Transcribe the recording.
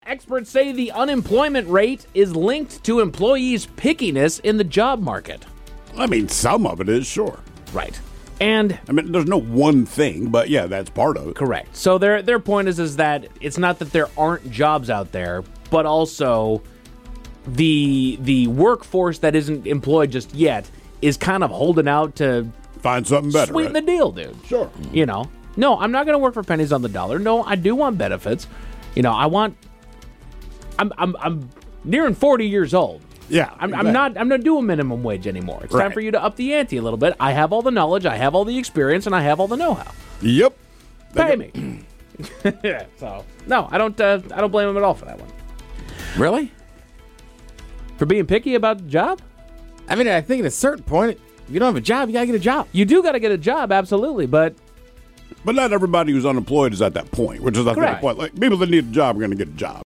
Experts say the unemployment rate is linked to employees' pickiness in the job market. I mean, some of it is, sure. Right. And I mean, there's no one thing, but yeah, that's part of it. correct. So their point is that it's not that there aren't jobs out there, but also the workforce that isn't employed just yet is kind of holding out to Find something better. sweeten the deal, dude. Sure. You know, no, I'm not going to work for pennies on the dollar. No, I do want benefits. You know, I'm nearing 40 years old. Yeah. I'm not doing minimum wage anymore. It's time Right. for you to up the ante a little bit. I have all the knowledge, I have all the experience, and I have all the know-how. Yep. Pay me. So no, I don't blame him at all for that one. Really? For being picky about the job? I mean, I think at a certain point, if you don't have a job, you got to get a job. You do got to get a job, absolutely, but But not everybody who's unemployed is at that point, which is I think the Correct. point. Like people that need a job are going to get a job.